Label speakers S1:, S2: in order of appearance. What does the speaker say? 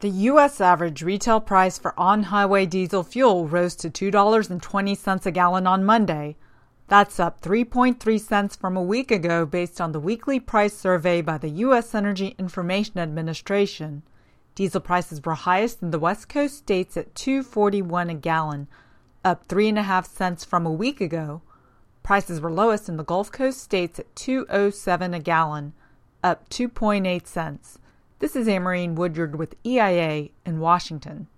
S1: The U.S. average retail price for on-highway diesel fuel rose to $2.20 a gallon on Monday. That's up 3.3 cents from a week ago based on the weekly price survey by the U.S. Energy Information Administration. Diesel prices were highest in the West Coast states at $2.41 a gallon, up 3.5 cents from a week ago. Prices were lowest in the Gulf Coast states at $2.07 a gallon, up 2.8 cents. This is Amarine Woodyard with EIA in Washington.